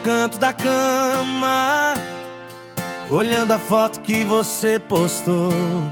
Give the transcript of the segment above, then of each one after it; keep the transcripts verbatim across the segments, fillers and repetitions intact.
canto da cama, olhando a foto que você postou.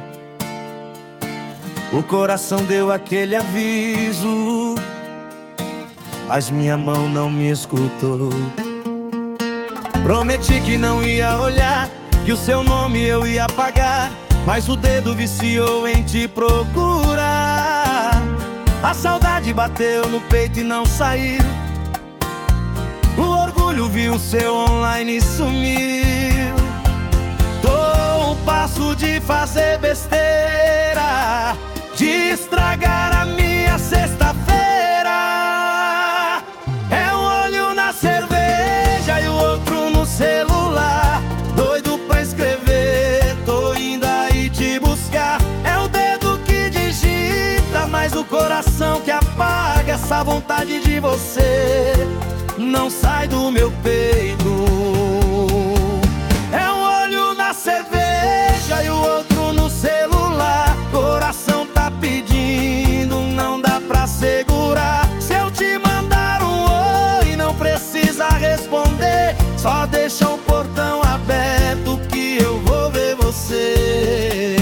O coração deu aquele aviso, mas minha mão não me escutou. Prometi que não ia olhar, que o seu nome eu ia apagar, mas o dedo viciou em te procurar. A saudade bateu no peito e não saiu. O orgulho viu seu online e sumiu. Tô a um passo de fazer besteira, de estragar a minha sexta-feira. É um olho na cerveja e o outro no celular, doido pra escrever, tô indo aí te buscar. É o dedo que digita, mas o coração que apaga. Essa vontade de você não sai do meu peito. É um olho na cerveja e o outro no celular, coração tá pedindo, não dá pra segurar. Se eu te mandar um oi, não precisa responder, só deixa o portão aberto que eu vou ver você.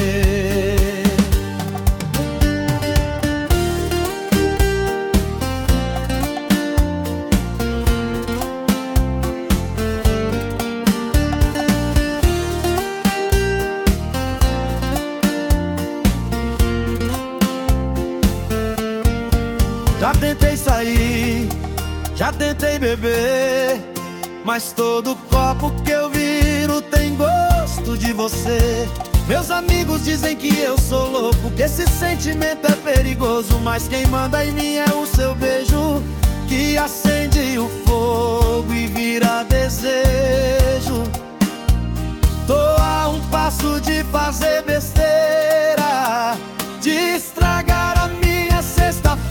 Já tentei sair, já tentei beber, mas todo copo que eu viro tem gosto de você. Meus amigos dizem que eu sou louco, que esse sentimento é perigoso, mas quem manda em mim é o seu beijo, que acende o fogo e vira desejo. Tô a um passo de fazer besteira, de estragar a minha sexta-feira.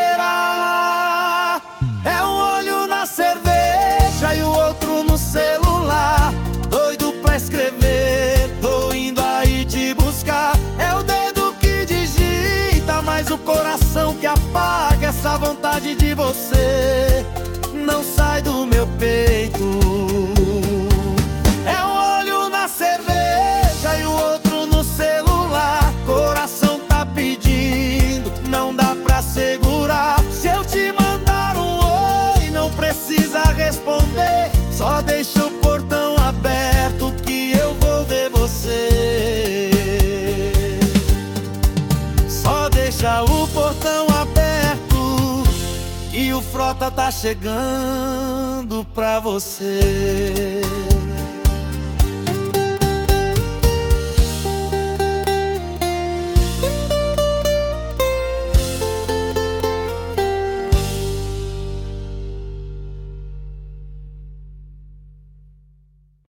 É um olho na cerveja e o outro no celular, doido pra escrever, tô indo aí te buscar. É o dedo que digita, mas o coração que apaga. Essa vontade de você não sai do meu peito. É um olho na cerveja e o outro no celular, coração tá pedindo, não dá pra segurar. Se eu te mandar um oi, não precisa responder, só deixa o portão aberto que eu vou ver você. Só deixa o portão aberto e o frota tá chegando pra você.